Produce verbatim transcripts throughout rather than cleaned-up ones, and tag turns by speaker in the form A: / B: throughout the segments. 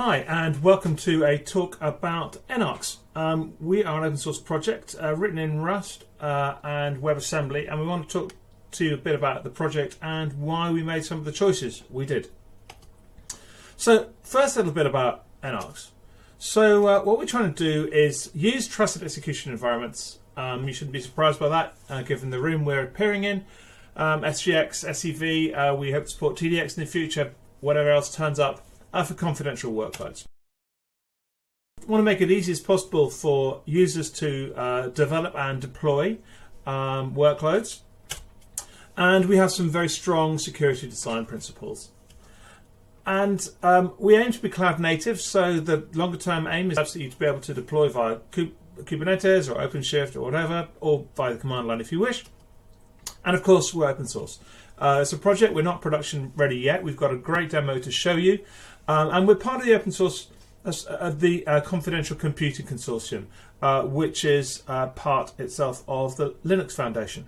A: Hi, and welcome to a talk about NARCs. Um, we are an open source project uh, written in Rust uh, and WebAssembly, and we want to talk to you a bit about the project and why we made some of the choices we did. So first, a little bit about NARCs. So uh, what we're trying to do is use trusted execution environments. Um, you shouldn't be surprised by that, uh, given the room we're appearing in. Um, S G X, S E V, uh, we hope to support T D X in the future, whatever else turns up. Uh, for confidential workloads. We want to make it easy as possible for users to uh, develop and deploy um, workloads, and we have some very strong security design principles. And um, we aim to be cloud native, so the longer term aim is absolutely to be able to deploy via Kubernetes or OpenShift or whatever, or via the command line if you wish. And of course, we're open source. Uh, it's a project, we're not production ready yet. We've got a great demo to show you. Um, and we're part of the open source, uh, the uh, Confidential Computing Consortium, uh, which is uh, part itself of the Linux Foundation.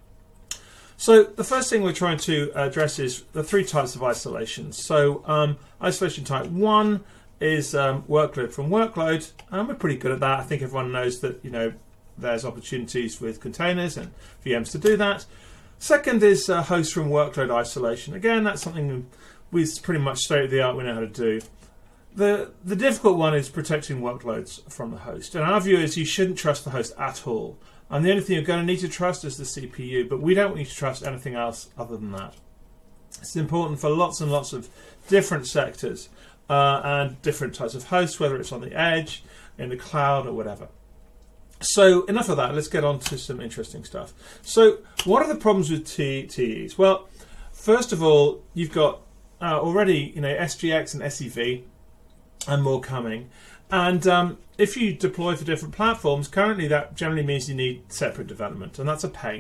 A: So the first thing we're trying to address is the three types of isolation. So um, isolation type one is um, workload from workload, and we're pretty good at that. I think everyone knows that, you know, there's opportunities with containers and V Ms to do that. Second is uh, host from workload isolation. Again, that's something we pretty much state of the art we know how to do. The the difficult one is protecting workloads from the host. And our view is you shouldn't trust the host at all. And the only thing you're going to need to trust is the C P U, but we don't want you to trust anything else other than that. It's important for lots and lots of different sectors uh, and different types of hosts, whether it's on the edge, in the cloud, or whatever. So enough of that, let's get on to some interesting stuff. So what are the problems with T E Es? Well, first of all, you've got uh, already you know S G X and S E V and more coming. And um, if you deploy for different platforms, currently that generally means you need separate development, and that's a pain.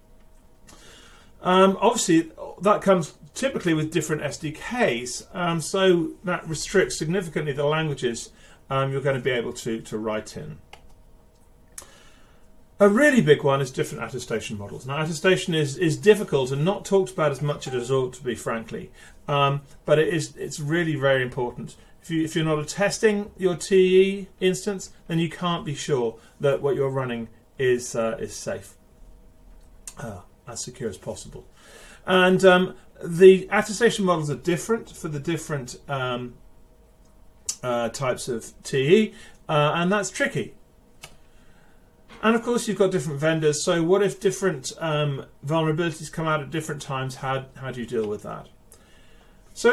A: Um, obviously, that comes typically with different S D Ks, um, so that restricts significantly the languages um, you're going to be able to, to write in. A really big one is different attestation models. Now, attestation is, is difficult and not talked about as much as it ought to be, frankly. Um, but it is it's really very important. If you if you're not attesting your T E instance, then you can't be sure that what you're running is uh, is safe, uh, as secure as possible. And um, the attestation models are different for the different um, uh, types of T E, uh, and that's tricky. And of course, you've got different vendors. So what if different um, vulnerabilities come out at different times? How, how do you deal with that?